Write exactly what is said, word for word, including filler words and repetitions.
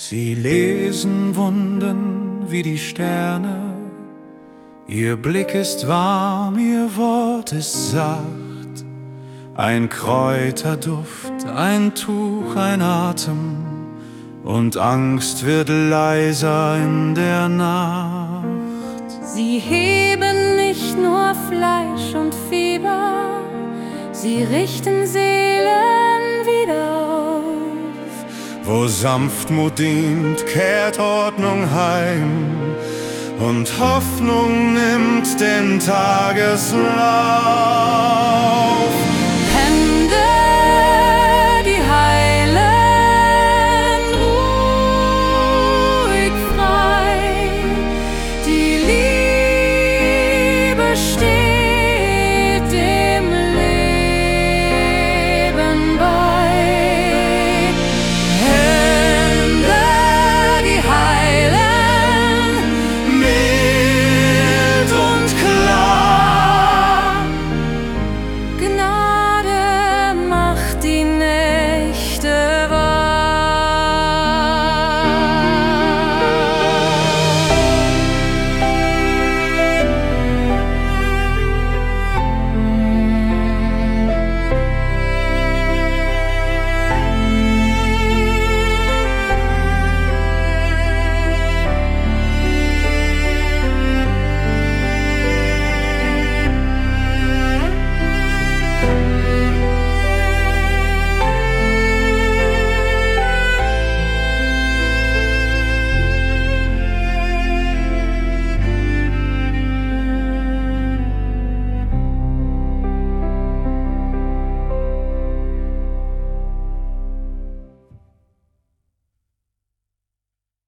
Sie lesen Wunden wie die Sterne, ihr Blick ist warm, ihr Wort ist sacht. Ein Kräuterduft, ein Tuch, ein Atem, und Angst wird leiser in der Nacht. Sie heben nicht nur Fleisch und Fieber, sie richten Seelen wieder auf. Wo Sanftmut dient, kehrt Ordnung heim, und Hoffnung nimmt den Tageslauf. Hände, die heilen, ruhig frei, die Liebe steht